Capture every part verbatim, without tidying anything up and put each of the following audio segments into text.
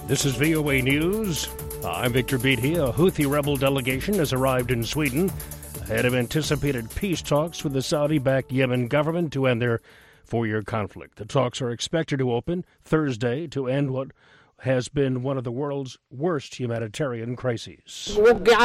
This is V O A News. I'm Victor Beatty. A Houthi rebel delegation has arrived in Sweden ahead of anticipated peace talks with the Saudi-backed Yemen government to end their four-year conflict. The talks are expected to open Thursday to end what has been one of the world's worst humanitarian crises.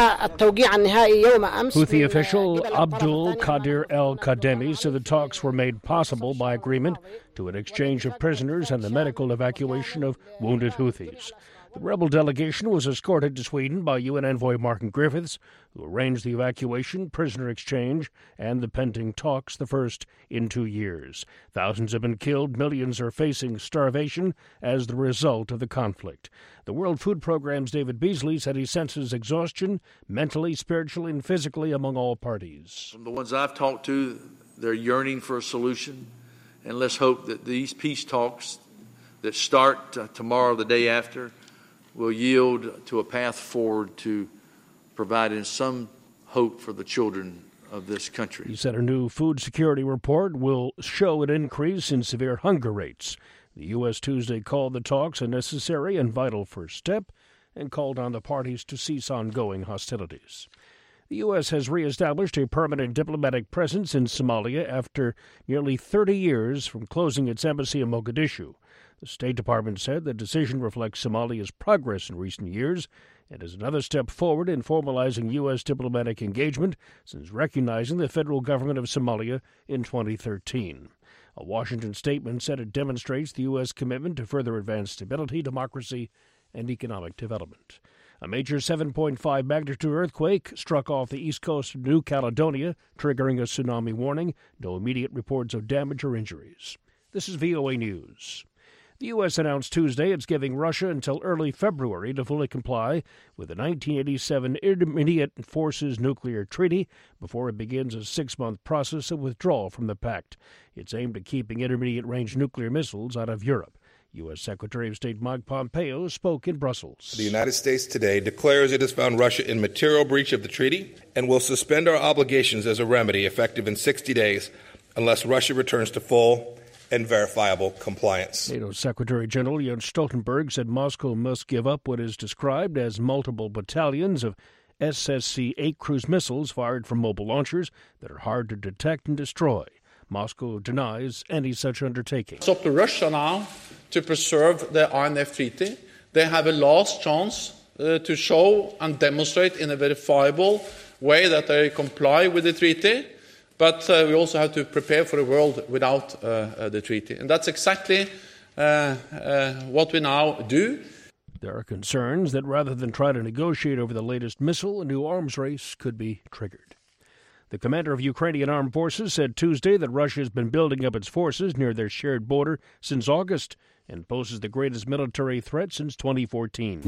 Houthi official Abdul Qadir al-Qademi said the talks were made possible by agreement to an exchange of prisoners and the medical evacuation of wounded Houthis. The rebel delegation was escorted to Sweden by U N envoy Martin Griffiths, who arranged the evacuation, prisoner exchange, and the pending talks, the first in two years. Thousands have been killed. Millions are facing starvation as the result of the conflict. The World Food Programme's David Beasley said he senses exhaustion mentally, spiritually, and physically among all parties. From the ones I've talked to, they're yearning for a solution, and let's hope that these peace talks that start uh, tomorrow, the day after, will yield to a path forward to providing some hope for the children of this country. He said a new food security report will show an increase in severe hunger rates. The U S Tuesday called the talks a necessary and vital first step and called on the parties to cease ongoing hostilities. The U S has reestablished a permanent diplomatic presence in Somalia after nearly thirty years from closing its embassy in Mogadishu. The State Department said the decision reflects Somalia's progress in recent years and is another step forward in formalizing U S diplomatic engagement since recognizing the federal government of Somalia in twenty thirteen. A Washington statement said it demonstrates the U S commitment to further advance stability, democracy, and economic development. A major seven point five magnitude earthquake struck off the east coast of New Caledonia, triggering a tsunami warning. No immediate reports of damage or injuries. This is V O A News. The U S announced Tuesday it's giving Russia until early February to fully comply with the nineteen eighty-seven Intermediate Forces Nuclear Treaty before it begins a six-month process of withdrawal from the pact. It's aimed at keeping intermediate-range nuclear missiles out of Europe. U S. Secretary of State Mike Pompeo spoke in Brussels. The United States today declares it has found Russia in material breach of the treaty and will suspend our obligations as a remedy effective in sixty days unless Russia returns to full and verifiable compliance. NATO Secretary General Jens Stoltenberg said Moscow must give up what is described as multiple battalions of S S C eight cruise missiles fired from mobile launchers that are hard to detect and destroy. Moscow denies any such undertaking. It's up to Russia now to preserve the I N F Treaty. They have a last chance uh, to show and demonstrate in a verifiable way that they comply with the treaty. But uh, we also have to prepare for a world without uh, uh, the treaty. And that's exactly uh, uh, what we now do. There are concerns that rather than try to negotiate over the latest missile, a new arms race could be triggered. The commander of Ukrainian armed forces said Tuesday that Russia has been building up its forces near their shared border since August and poses the greatest military threat since twenty fourteen.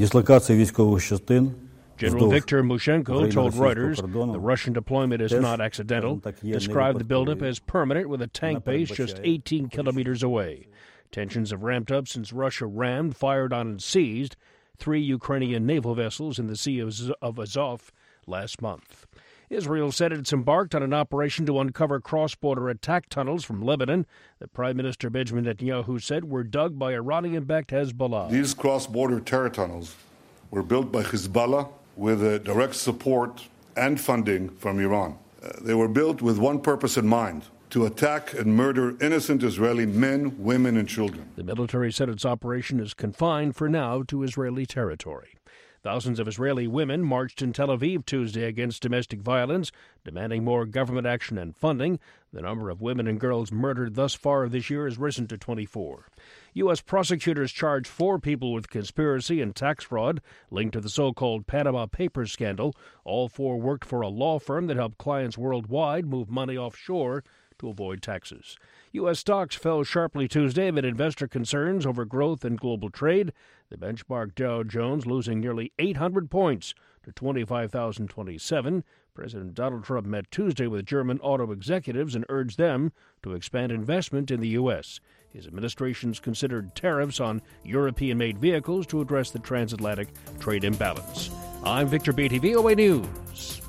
General Viktor Mushenko told Reuters the Russian deployment is not accidental, described the buildup as permanent with a tank base just eighteen kilometers away. Tensions have ramped up since Russia rammed, fired on, and seized three Ukrainian naval vessels in the Sea of Azov last month. Israel said it's embarked on an operation to uncover cross-border attack tunnels from Lebanon that Prime Minister Benjamin Netanyahu said were dug by Iranian-backed Hezbollah. These cross-border terror tunnels were built by Hezbollah with uh, direct support and funding from Iran. Uh, they were built with one purpose in mind: to attack and murder innocent Israeli men, women, and children. The military said its operation is confined for now to Israeli territory. Thousands of Israeli women marched in Tel Aviv Tuesday against domestic violence, demanding more government action and funding. The number of women and girls murdered thus far this year has risen to twenty-four. U S prosecutors charged four people with conspiracy and tax fraud linked to the so-called Panama Papers scandal. All four worked for a law firm that helped clients worldwide move money offshore to avoid taxes. U S stocks fell sharply Tuesday amid investor concerns over growth and global trade. The benchmark Dow Jones losing nearly eight hundred points to twenty-five thousand twenty-seven. President Donald Trump met Tuesday with German auto executives and urged them to expand investment in the U S. His administration's considered tariffs on European-made vehicles to address the transatlantic trade imbalance. I'm Victor Beatty, V O A News.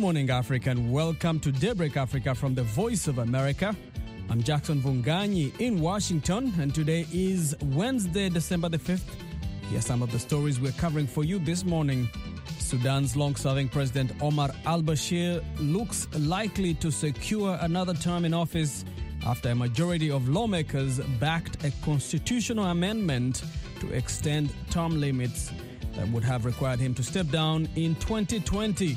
morning, Africa, and welcome to Daybreak Africa from the Voice of America. I'm Jackson Vunganyi in Washington, and today is Wednesday, December the fifth. Here are some of the stories we're covering for you this morning. Sudan's long-serving President Omar al-Bashir looks likely to secure another term in office after a majority of lawmakers backed a constitutional amendment to extend term limits that would have required him to step down in twenty twenty.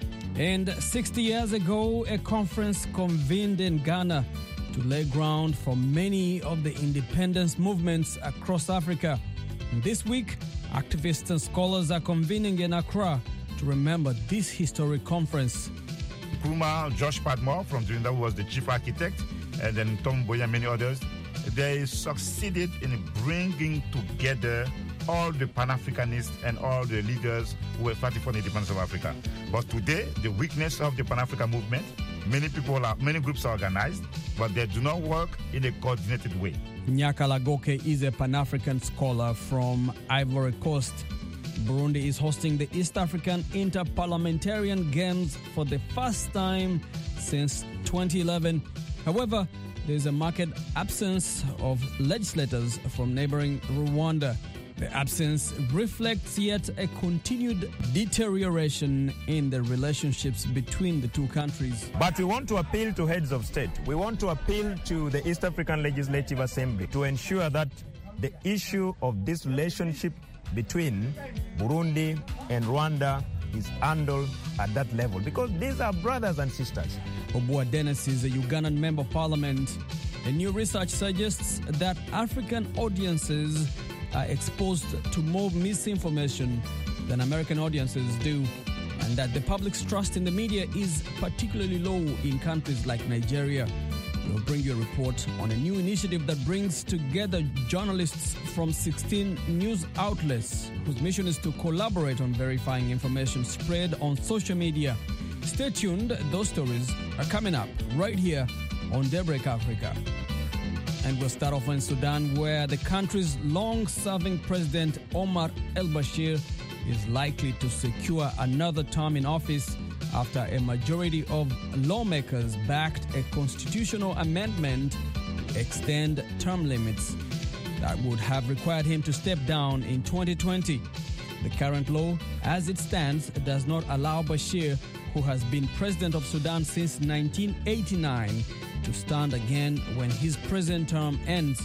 And sixty years ago, a conference convened in Ghana to lay ground for many of the independence movements across Africa. And this week, activists and scholars are convening in Accra to remember this historic conference. Nkrumah, Josh Padmore from Trinidad, who was the chief architect, and then Tom Mboya and many others, they succeeded in bringing together all the Pan-Africanists and all the leaders who were fighting for the independence of Africa. But today, the weakness of the Pan-African movement, many people are, many groups are organized, but they do not work in a coordinated way. Nyaka Lagoke is a Pan-African scholar from Ivory Coast. Burundi is hosting the East African Interparliamentarian Games for the first time since twenty eleven. However, there is a marked absence of legislators from neighboring Rwanda. The absence reflects yet a continued deterioration in the relationships between the two countries. But we want to appeal to heads of state. We want to appeal to the East African Legislative Assembly to ensure that the issue of this relationship between Burundi and Rwanda is handled at that level, because these are brothers and sisters. Obua Dennis is a Ugandan member of parliament. A new research suggests that African audiences are exposed to more misinformation than American audiences do, and that the public's trust in the media is particularly low in countries like Nigeria. We'll bring you a report on a new initiative that brings together journalists from sixteen news outlets whose mission is to collaborate on verifying information spread on social media. Stay tuned, those stories are coming up right here on Daybreak Africa. And we'll start off in Sudan, where the country's long-serving president Omar al-Bashir is likely to secure another term in office after a majority of lawmakers backed a constitutional amendment to extend term limits that would have required him to step down in twenty twenty. The current law, as it stands, does not allow Bashir, who has been president of Sudan since nineteen eighty-nine, to stand again when his present term ends.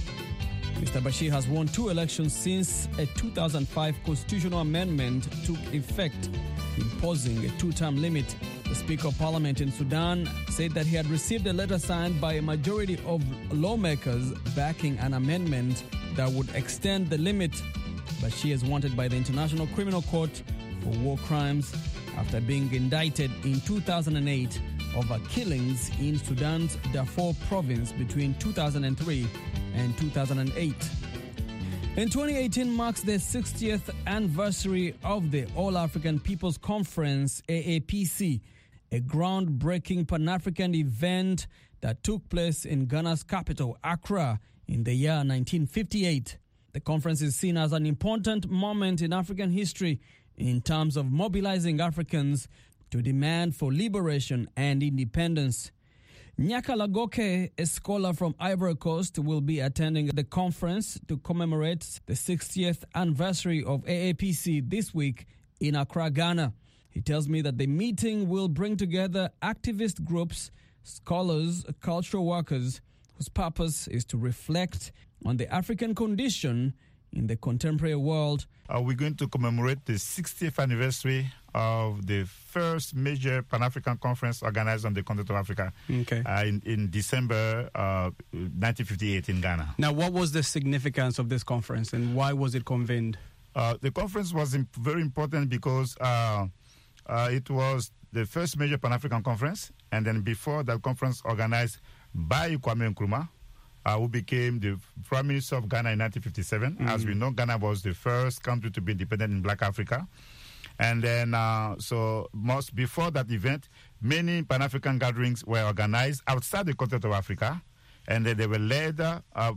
Mister Bashir has won two elections since a two thousand five constitutional amendment took effect, imposing a two-term limit. The Speaker of Parliament in Sudan said that he had received a letter signed by a majority of lawmakers backing an amendment that would extend the limit. Bashir is wanted by the International Criminal Court for war crimes after being indicted in two thousand eight over killings in Sudan's Darfur province between two thousand three and two thousand eight. And twenty eighteen marks the sixtieth anniversary of the All-African People's Conference, A A P C, a groundbreaking Pan-African event that took place in Ghana's capital, Accra, in the year nineteen fifty-eight. The conference is seen as an important moment in African history in terms of mobilizing Africans to demand for liberation and independence. Nyaka Lagoke, a scholar from Ivory Coast, will be attending the conference to commemorate the sixtieth anniversary of A A P C this week in Accra, Ghana. He tells me that the meeting will bring together activist groups, scholars, cultural workers, whose purpose is to reflect on the African condition in the contemporary world. Uh, we're going to commemorate the sixtieth anniversary of the first major Pan-African conference organized on the continent of Africa okay. uh, in, in December uh, nineteen fifty-eight in Ghana. Now, what was the significance of this conference and why was it convened? Uh, the conference was imp- very important because uh, uh, it was the first major Pan-African conference, and then before that conference organized by Kwame Nkrumah, Uh, who became the Prime Minister of Ghana in nineteen fifty-seven. Mm-hmm. As we know, Ghana was the first country to be independent in Black Africa. And then, uh, so most before that event, many Pan-African gatherings were organized outside the continent of Africa, and they, they were led uh,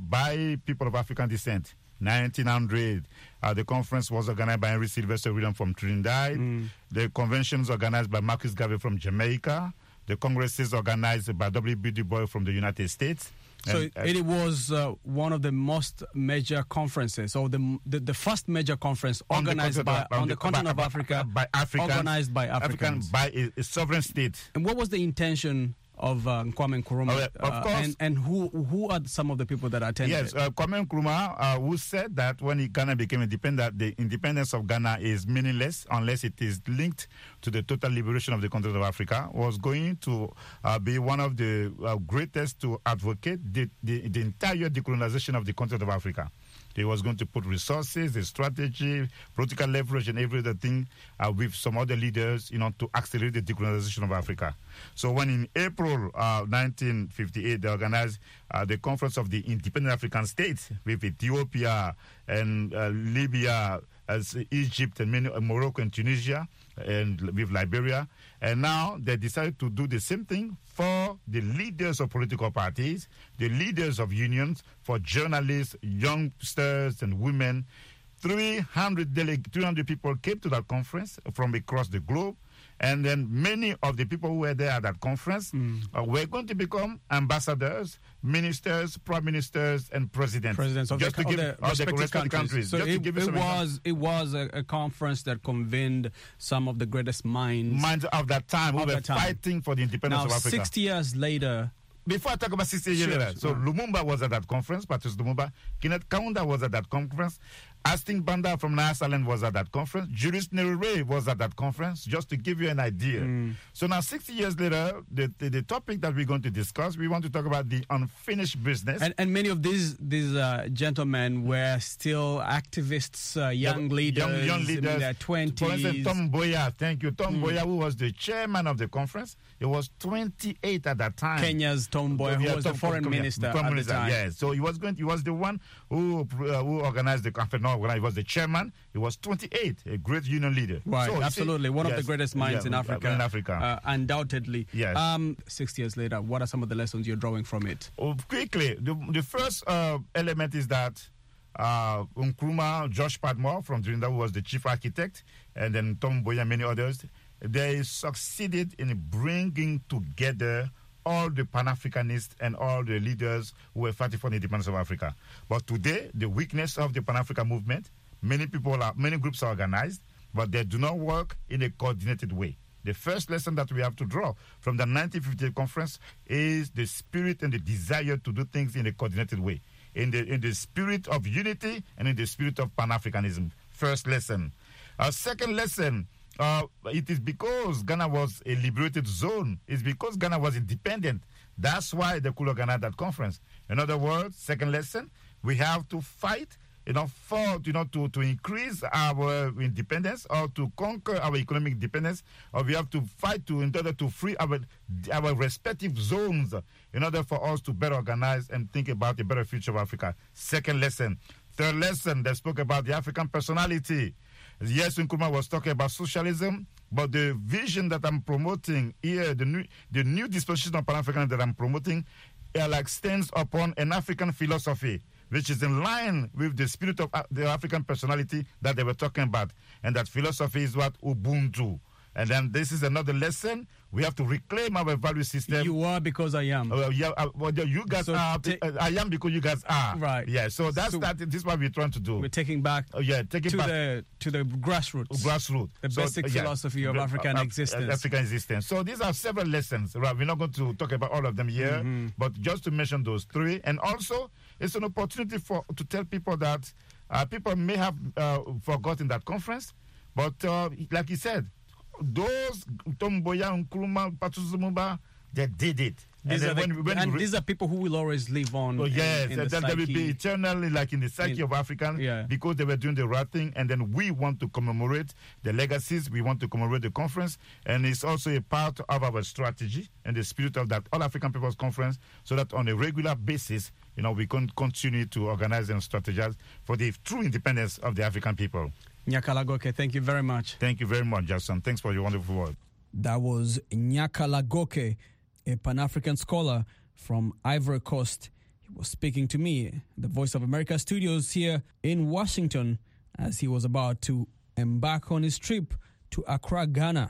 by people of African descent. nineteen hundred, uh, the conference was organized by Henry Sylvester William from Trinidad. Mm. The conventions organized by Marcus Garvey from Jamaica. The congresses organized by W B Du Bois from the United States. So and, uh, it was uh, one of the most major conferences, or the the, the first major conference organized by on the continent of Africa, by Africans, organized by Africans, African, by a, a sovereign state. And what was the intention of uh, Kwame Nkrumah? Oh, yeah, of uh, course. And, and who who are some of the people that attended? Yes, uh, Kwame Nkrumah, uh, who said that when Ghana became independent, the independence of Ghana is meaningless unless it is linked to the total liberation of the continent of Africa, was going to uh, be one of the uh, greatest to advocate the, the, the entire decolonization of the continent of Africa. He was going to put resources, the strategy, political leverage, and every other thing uh, with some other leaders, you know, to accelerate the decolonization of Africa. So when in April uh, nineteen fifty-eight, they organized uh, the Conference of the Independent African States with Ethiopia and uh, Libya, as Egypt and many, uh, Morocco and Tunisia, and with Liberia. And now they decided to do the same thing for the leaders of political parties, the leaders of unions, for journalists, youngsters, and women. three hundred, deleg- three hundred people came to that conference from across the globe. And then many of the people who were there at that conference mm. uh, were going to become ambassadors, ministers, prime ministers, and presidents. Presidents of just the, to give, of the respective, respective countries. countries. So just it, to give it, some was, it was a, a conference that convened some of the greatest minds. Minds of that time who were fighting for the independence now, of Africa. sixty years later... Before I talk about sixty years sure, later, so sure. Lumumba was at that conference, Patrice Lumumba. Kenneth Kaunda was at that conference. Asting Banda from Nyasaland was at that conference. Julius Nyerere was at that conference, just to give you an idea. Mm. So now, sixty years later, the, the, the topic that we're going to discuss, we want to talk about the unfinished business. And, and many of these these uh, gentlemen were still activists, uh, young, yeah, leaders, young, young leaders in their twenties. For instance, Tom Mboya, thank you. Tom mm. Mboya, who was the chairman of the conference, he was twenty-eight at that time. Kenya's Tom Mboya, who yeah, was Tom, the foreign Tom, minister yeah, at minister, the time. Yeah, so he was going. He was the one who uh, who organized the conference. No, he was the chairman. He was twenty-eight, a great union leader. Right, so, absolutely, see, one yes, yes, of the greatest minds yeah, in Africa. In Africa, uh, undoubtedly. Yes. Um, six years later, what are some of the lessons you're drawing from it? Oh, quickly, the, the first uh, element is that uh, Nkrumah, Josh Padmore from Trinidad, who was the chief architect, and then Tom Mboya and many others, they succeeded in bringing together all the Pan-Africanists and all the leaders who were fighting for the independence of Africa. But today, the weakness of the Pan-African movement, many people are, many groups are organized, but they do not work in a coordinated way. The first lesson that we have to draw from the nineteen fifty-eight conference is the spirit and the desire to do things in a coordinated way, in the in the spirit of unity and in the spirit of Pan-Africanism. First lesson. Our second lesson, Uh, it is because Ghana was a liberated zone. It's because Ghana was independent. That's why they could organize that conference. In other words, second lesson, we have to fight, you know, for, you know, to, to increase our independence or to conquer our economic independence, or we have to fight to in order to free our, our respective zones in order for us to better organize and think about the better future of Africa. Second lesson. Third lesson, they spoke about the African personality. Yes, Nkrumah was talking about socialism, but the vision that I'm promoting here, the new, the new disposition of Pan-Africanism that I'm promoting, uh, like stands upon an African philosophy, which is in line with the spirit of uh, the African personality that they were talking about. And that philosophy is what? Ubuntu. And then this is another lesson. We have to reclaim our value system. You are because I am. Uh, yeah, uh, well, you guys so are. ta- uh, I am because you guys are. Right. Yeah. So that's so that. This is what we're trying to do. We're taking back. Uh, yeah, taking to back the to the grassroots. Grassroots. The so, basic uh, yeah. philosophy of uh, African uh, existence. African existence. So these are several lessons. Right. We're not going to talk about all of them here, mm-hmm. but just to mention those three. And also, it's an opportunity for to tell people that uh, people may have uh, forgotten that conference, but uh, like he said, those Tom Mboya, Nkrumah, Patrice Lumumba, they did it. These and are, the, when, when and re- these are people who will always live on. Oh, yes, in, in and the then they will be psyche. eternally like in the psyche in, of Africans yeah. because they were doing the right thing. And then we want to commemorate the legacies. We want to commemorate the conference. And it's also a part of our strategy and the spirit of that All African People's Conference, so that on a regular basis, you know, we can continue to organize and strategize for the true independence of the African people. Nyakala Goke, thank you very much. Thank you very much, Jason. Thanks for your wonderful work. That was Nyakala Goke, a Pan-African scholar from Ivory Coast. He was speaking to me, the Voice of America studios here in Washington, as he was about to embark on his trip to Accra, Ghana.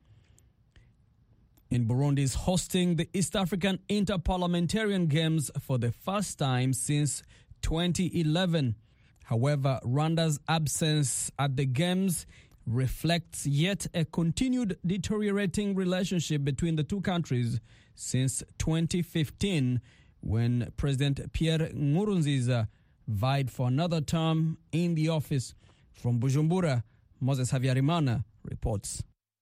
In Burundi is hosting the East African Interparliamentarian Games for the first time since twenty eleven. However, Rwanda's absence at the Games reflects yet a continued deteriorating relationship between the two countries since twenty fifteen, when President Pierre Nkurunziza vied for another term in the office. From Bujumbura, Moses Havyarimana reports.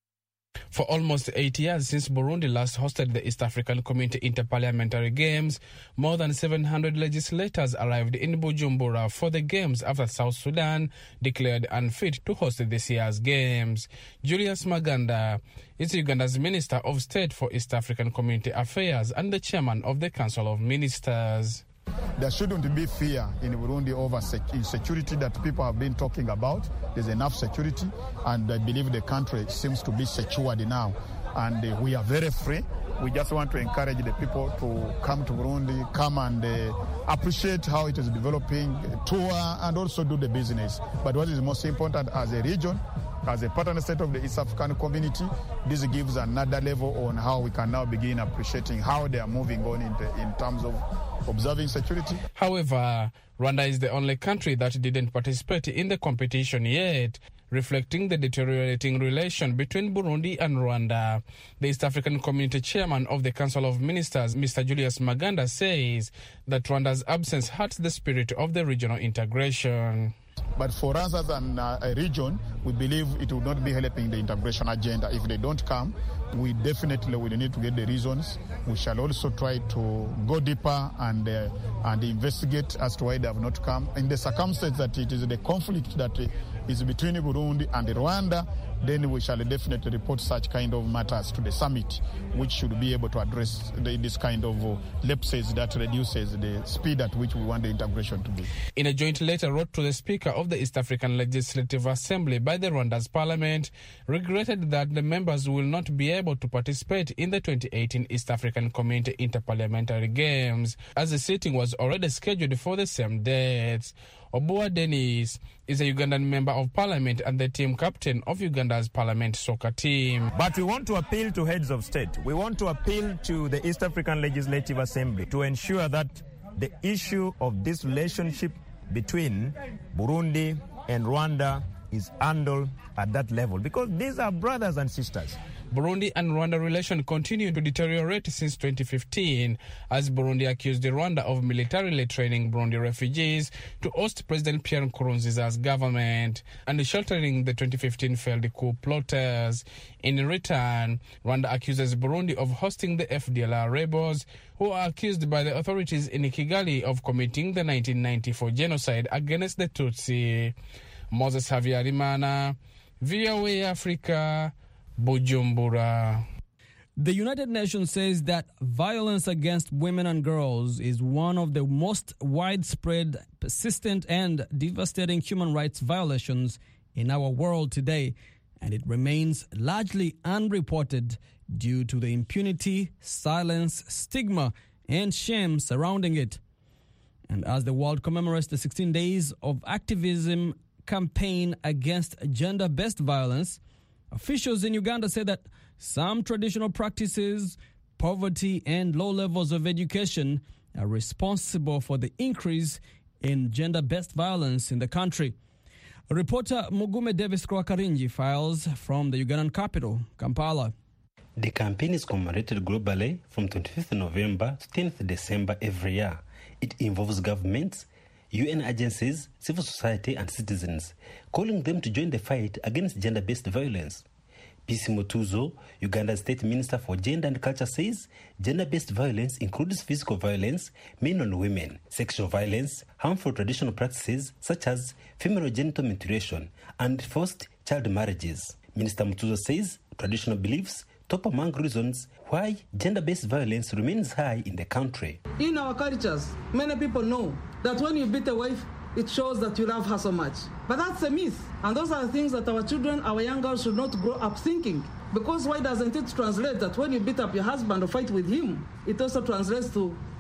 For almost eight years since Burundi last hosted the East African Community Interparliamentary Games, more than seven hundred legislators arrived in Bujumbura for the Games after South Sudan declared unfit to host this year's Games. Julius Maganda is Uganda's Minister of State for East African Community Affairs and the Chairman of the Council of Ministers. There shouldn't be fear in Burundi over insecurity that people have been talking about. There's enough security, and I believe the country seems to be secured now. And uh, we are very free. We just want to encourage the people to come to Burundi, come and uh, appreciate how it is developing, tour, and also do the business. But what is most important as a region, as a partner state of the East African community, this gives another level on how we can now begin appreciating how they are moving on in, the, in terms of observing security. However, Rwanda is the only country that didn't participate in the competition yet, reflecting the deteriorating relation between Burundi and Rwanda. The East African Community Chairman of the Council of Ministers, Mister Julius Maganda, says that Rwanda's absence hurts the spirit of the regional integration. But for us as an, uh, a region, we believe it will not be helping the integration agenda. If they don't come, we definitely will need to get the reasons. We shall also try to go deeper and uh, and investigate as to why they have not come. In the circumstance that it is the conflict that is between Burundi and Rwanda, then we shall definitely report such kind of matters to the summit, which should be able to address the, this kind of uh, lapses that reduces the speed at which we want the integration to be. In a joint letter wrote to the Speaker of the East African Legislative Assembly by the Rwanda's parliament, regretted that the members will not be able to participate in the twenty eighteen East African Community Interparliamentary Games, as the sitting was already scheduled for the same dates. Obua Dennis is a Ugandan member of parliament and the team captain of Uganda's parliament soccer team. But we want to appeal to heads of state. We want to appeal to the East African Legislative Assembly to ensure that the issue of this relationship between Burundi and Rwanda is handled at that level, because these are brothers and sisters. Burundi and Rwanda relations continue to deteriorate since twenty fifteen, as Burundi accused Rwanda of militarily training Burundi refugees to host President Pierre Nkurunziza's government and sheltering the twenty fifteen failed coup plotters. In return, Rwanda accuses Burundi of hosting the F D L R rebels, who are accused by the authorities in Kigali of committing the nineteen ninety-four genocide against the Tutsi. Moses Havyarimana, V O A Africa, Bujumbura. The United Nations says that violence against women and girls is one of the most widespread, persistent, and devastating human rights violations in our world today, and it remains largely unreported due to the impunity, silence, stigma, and shame surrounding it. And as the world commemorates the sixteen days of activism campaign against gender-based violence, officials in Uganda say that some traditional practices, poverty, and low levels of education are responsible for the increase in gender-based violence in the country. Reporter Mugume Davis Kwakarinji files from the Ugandan capital, Kampala. The campaign is commemorated globally from twenty-fifth November to tenth December every year. It involves governments, U N agencies, civil society, and citizens, calling them to join the fight against gender-based violence. P C Mutuzo, Uganda's State Minister for Gender and Culture, says gender-based violence includes physical violence, men on women, sexual violence, harmful traditional practices such as female genital mutilation, and forced child marriages. Minister Mutuzo says traditional beliefs top among reasons why gender-based violence remains high in the country. In our cultures, many people know that when you beat a wife, it shows that you love her so much. But that's a myth. And those are the things that our children, our young girls should not grow up thinking. Because why doesn't it translate that when you beat up your husband or fight with him, it also translates to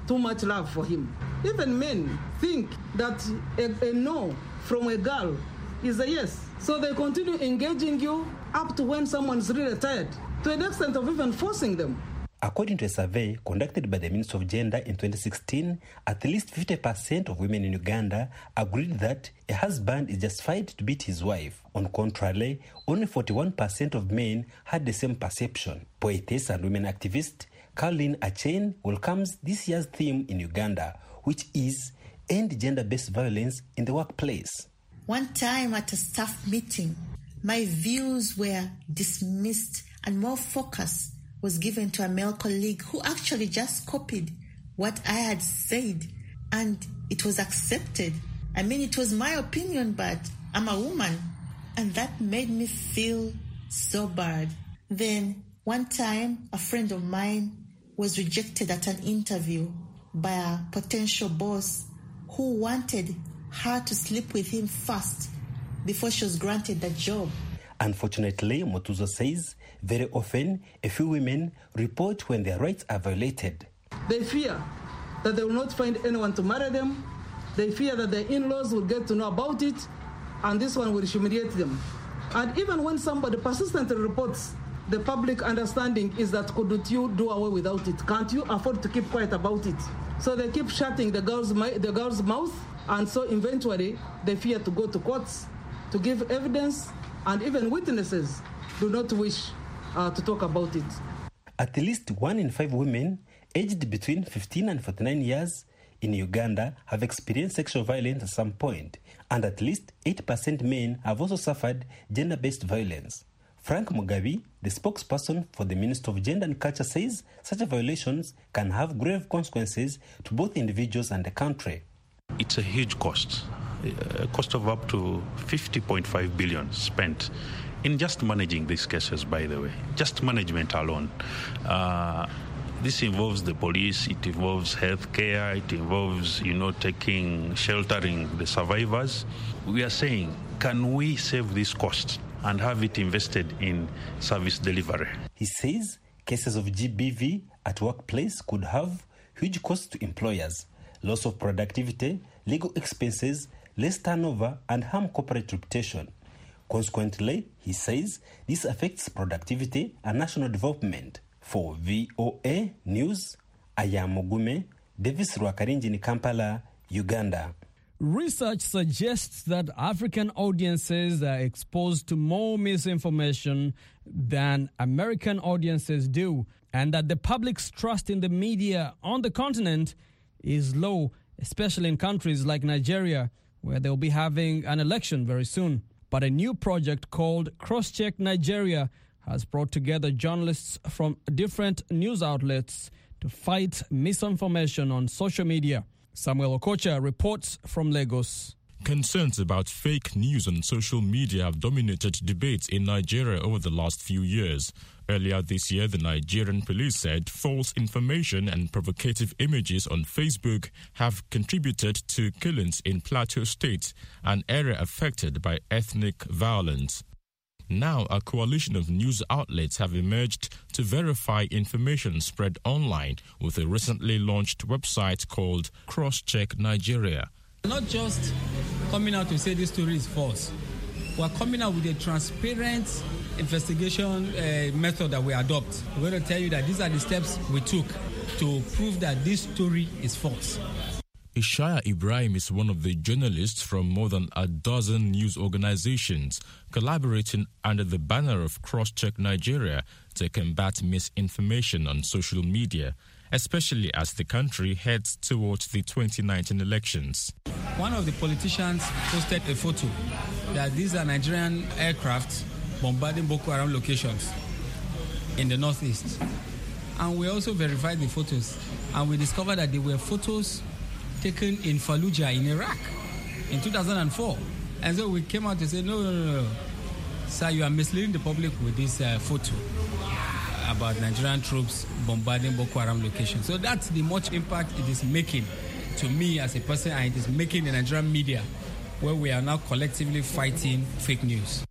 too much love for him. Even men think that a, a no from a girl is a yes. So they continue engaging you up to when someone's really tired, to the extent of even forcing them. According to a survey conducted by the Ministry of Gender in twenty sixteen, at least fifty percent of women in Uganda agreed that a husband is justified to beat his wife. On contrary, only forty-one percent of men had the same perception. Poetess and women activist Caroline Achain welcomes this year's theme in Uganda, which is End Gender-Based Violence in the Workplace. One time at a staff meeting, my views were dismissed and more focus was given to a male colleague who actually just copied what I had said, and it was accepted. I mean, it was my opinion, but I'm a woman, and that made me feel so bad. Then one time, a friend of mine was rejected at an interview by a potential boss who wanted her to sleep with him first before she was granted the job. Unfortunately, Motuzo says, very often a few women report when their rights are violated. They fear that they will not find anyone to marry them. They fear that their in-laws will get to know about it, and this one will humiliate them. And even when somebody persistently reports, the public understanding is that couldn't you do away without it? Can't you afford to keep quiet about it? So they keep shutting the girl's, the girl's mouth, and so eventually they fear to go to courts to give evidence, and even witnesses do not wish uh, to talk about it. At least one in five women aged between fifteen and forty-nine years in Uganda have experienced sexual violence at some point, and at least eight percent men have also suffered gender-based violence. Frank Mugabe, the spokesperson for the Ministry of Gender and Culture, says such violations can have grave consequences to both individuals and the country. It's a huge cost, a cost of up to fifty point five billion spent in just managing these cases, by the way, just management alone. Uh, this involves the police, it involves healthcare, it involves, you know, taking, sheltering the survivors. We are saying, can we save this cost and have it invested in service delivery? He says cases of G B V at workplace could have huge costs to employers, loss of productivity, legal expenses, less turnover, and harm corporate reputation. Consequently, he says this affects productivity and national development. For V O A News, I am Mugume, Davis Rwakarinji in Kampala, Uganda. Research suggests that African audiences are exposed to more misinformation than American audiences do, and that the public's trust in the media on the continent is low, especially in countries like Nigeria, where they'll be having an election very soon. But a new project called Crosscheck Nigeria has brought together journalists from different news outlets to fight misinformation on social media. Samuel Okocha reports from Lagos. Concerns about fake news on social media have dominated debates in Nigeria over the last few years. Earlier this year, the Nigerian police said false information and provocative images on Facebook have contributed to killings in Plateau State, an area affected by ethnic violence. Now, a coalition of news outlets have emerged to verify information spread online with a recently launched website called Crosscheck Nigeria. Not just coming out to say this story is false. We're coming out with a transparent investigation uh, method that we adopt. We're going to tell you that these are the steps we took to prove that this story is false. Ishaya Ibrahim is one of the journalists from more than a dozen news organizations collaborating under the banner of Crosscheck Nigeria to combat misinformation on social media, especially as the country heads towards the twenty nineteen elections. One of the politicians posted a photo that these are Nigerian aircraft bombarding Boko Haram locations in the northeast. And we also verified the photos, and we discovered that they were photos taken in Fallujah in Iraq in two thousand four. And so we came out to say, no, no, no, no. Sir, you are misleading the public with this uh, photo about Nigerian troops bombarding Boko Haram locations. So that's the much impact it is making to me as a person, and it is making the Nigerian media, where we are now collectively fighting fake news.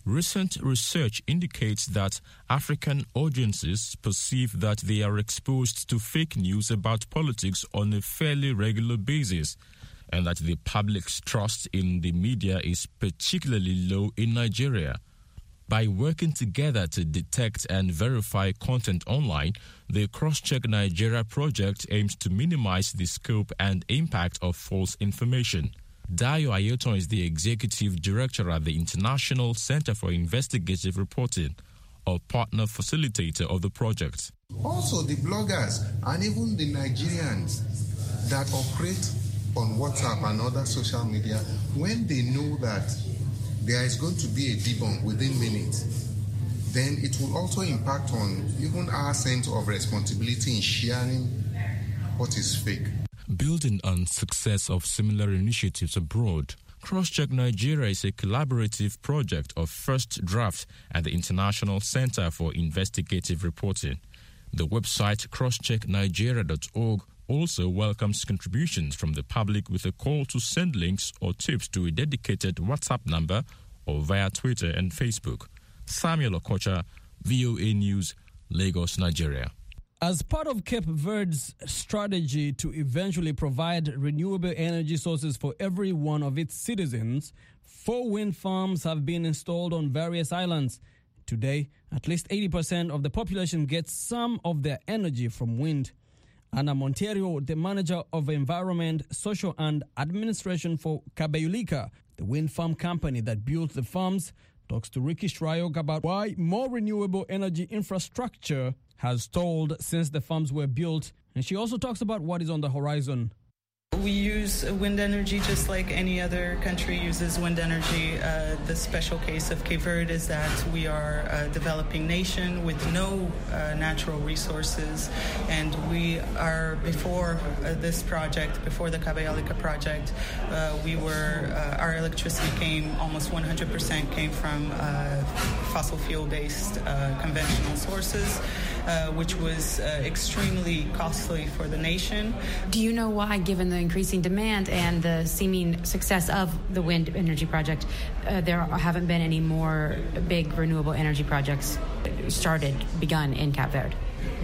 Recent research indicates that African audiences perceive that they are exposed to fake news about politics on a fairly regular basis, and that the public's trust in the media is particularly low in Nigeria. By working together to detect and verify content online, the Crosscheck Nigeria project aims to minimize the scope and impact of false information. Dayo Ayoton is the executive director at the International Center for Investigative Reporting, a partner facilitator of the project. Also, the bloggers and even the Nigerians that operate on WhatsApp and other social media, when they know that there is going to be a debunk within minutes, then it will also impact on even our sense of responsibility in sharing what is fake. Building on success of similar initiatives abroad, Crosscheck Nigeria is a collaborative project of First Draft and the International Center for Investigative Reporting. The website crosscheck nigeria dot org also welcomes contributions from the public with a call to send links or tips to a dedicated WhatsApp number or via Twitter and Facebook. Samuel Okocha, V O A News, Lagos, Nigeria. As part of Cape Verde's strategy to eventually provide renewable energy sources for every one of its citizens, four wind farms have been installed on various islands. Today, at least eighty percent of the population gets some of their energy from wind. Ana Monteiro, the manager of Environment, Social and Administration for Cabeyulica, the wind farm company that built the farms, talks to Ricky Shryock about why more renewable energy infrastructure has stalled since the farms were built, and she also talks about what is on the horizon. We use wind energy just like any other country uses wind energy. Uh, the special case of Cape Verde is that we are a developing nation with no uh, natural resources, and we are, before uh, this project, before the Cabeyulica project, uh, we were, uh, our electricity came, almost one hundred percent came from uh, fossil fuel-based uh, conventional sources, uh, which was uh, extremely costly for the nation. Do you know why, given the increasing demand and the seeming success of the wind energy project, uh, there haven't been any more big renewable energy projects started, begun in Cape Verde?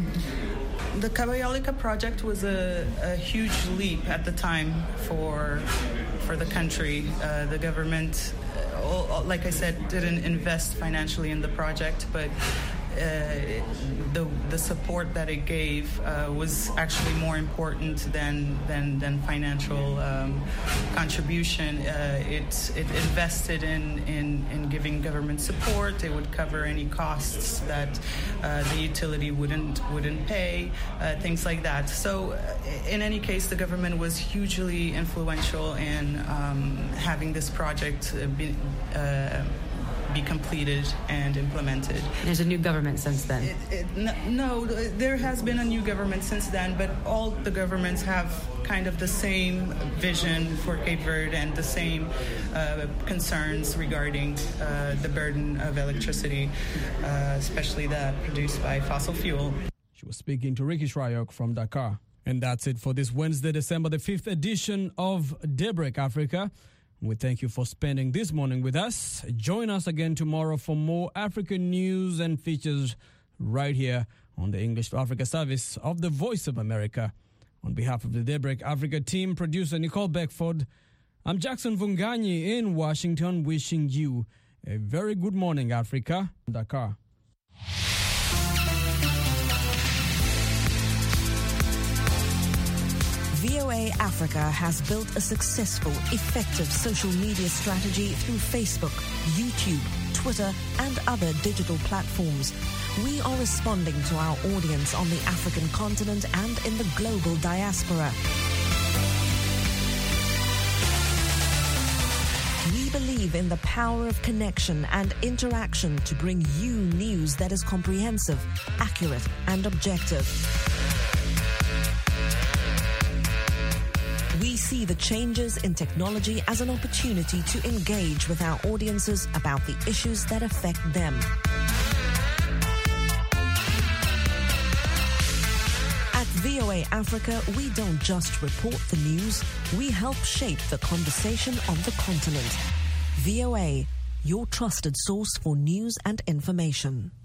The Cabeyulica project was a, a huge leap at the time for for the country. Uh, the government, uh, like I said, didn't invest financially in the project, but Uh, the the support that it gave uh, was actually more important than than, than financial um, contribution. Uh, it it invested in, in, in giving government support. It would cover any costs that uh, the utility wouldn't wouldn't pay, uh, things like that. So, uh, in any case, the government was hugely influential in um, having this project be. Uh, be completed and implemented. There's a new government since then. It, it, no, there has been a new government since then, but all the governments have kind of the same vision for Cape Verde and the same uh, concerns regarding uh, the burden of electricity, uh, especially that produced by fossil fuel. She was speaking to Ricky Shryock from Dakar. And that's it for this Wednesday, December the fifth edition of Daybreak Africa. We thank you for spending this morning with us. Join us again tomorrow for more African news and features right here on the English to Africa service of the Voice of America. On behalf of the Daybreak Africa team, producer Nicole Beckford, I'm Jackson Vunganyi in Washington, wishing you a very good morning, Africa. Dakar. V O A Africa has built a successful, effective social media strategy through Facebook, YouTube, Twitter, and other digital platforms. We are responding to our audience on the African continent and in the global diaspora. We believe in the power of connection and interaction to bring you news that is comprehensive, accurate, and objective. We see the changes in technology as an opportunity to engage with our audiences about the issues that affect them. At V O A Africa, we don't just report the news, we help shape the conversation on the continent. V O A, your trusted source for news and information.